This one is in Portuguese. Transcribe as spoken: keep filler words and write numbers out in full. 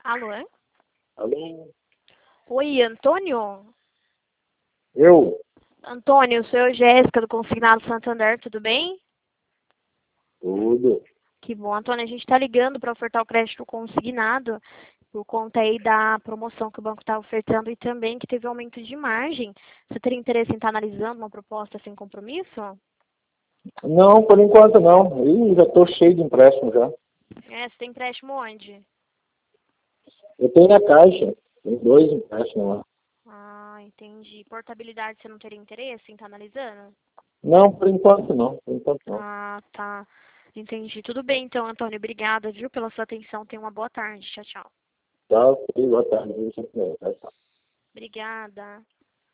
Alô? Alô? Oi, Antônio? Eu? Antônio, sou eu, Jéssica, do Consignado Santander, tudo bem? Tudo. Que bom, Antônio, a gente está ligando para ofertar o crédito consignado por conta aí da promoção que o banco está ofertando e também que teve aumento de margem. Você teria interesse em estar analisando uma proposta sem compromisso? Não, por enquanto não. Ih, já estou cheio de empréstimo já. É, você tem empréstimo onde? Eu tenho na caixa. Tem dois empréstimos lá. Ah, entendi. Portabilidade você não teria interesse em estar analisando? Não, por enquanto não. Por enquanto não. Ah, tá. Entendi. Tudo bem então, Antônio. Obrigada, viu, pela sua atenção. Tenha uma boa tarde. Tchau, tchau. Tá, ok, boa tarde. Obrigada.